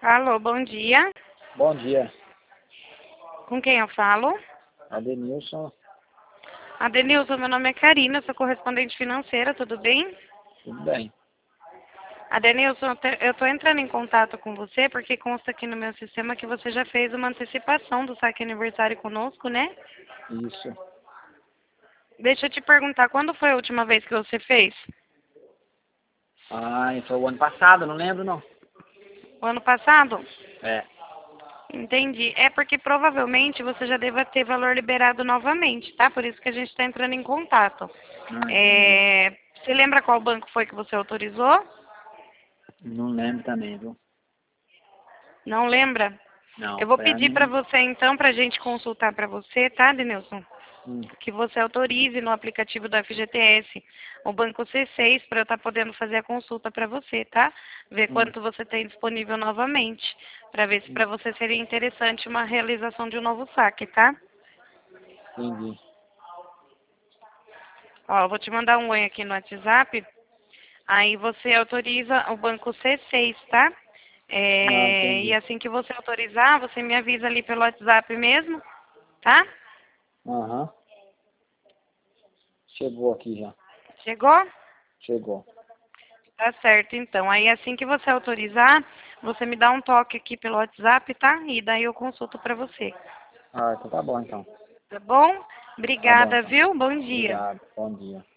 Alô, bom dia. Bom dia, Com quem eu falo? Adenilson. Adenilson, meu nome é Karina, sou correspondente financeira, tudo bem? Tudo bem? Adenilson, eu tô entrando em contato com você porque consta aqui no meu sistema que você já fez uma antecipação do saque aniversário conosco, né? Isso. Deixa eu te perguntar, quando foi a última vez que você fez? Foi o ano passado, não lembro não. O ano passado? É. Entendi. É porque provavelmente você já deva ter valor liberado novamente, tá? Por isso que a gente está entrando em contato. Entendi. Você lembra qual banco foi que você autorizou? Não lembro também, viu? Não lembra? Eu Não, vou foi a pedir para minha. você então, para a gente consultar para você, tá, Denilson? Hum, Que você autorize no aplicativo do FGTS o banco C6 para eu estar podendo fazer a consulta para você, tá? Ver hum, quanto você tem disponível novamente, para ver se hum, para você seria interessante uma realização de um novo saque, tá? entendi. Ó, eu vou te mandar um oi aqui no WhatsApp, aí você autoriza o banco C6, tá? E Entendi. assim que você autorizar, você me avisa ali pelo WhatsApp mesmo, tá? Aham. Chegou aqui já. Chegou? Chegou. Tá certo, então. Aí assim que você autorizar, você me dá um toque aqui pelo WhatsApp, tá? E daí eu consulto pra você. Então tá bom então. Tá bom? Tá bom Obrigada, então. viu? Bom dia. Obrigado. Bom dia.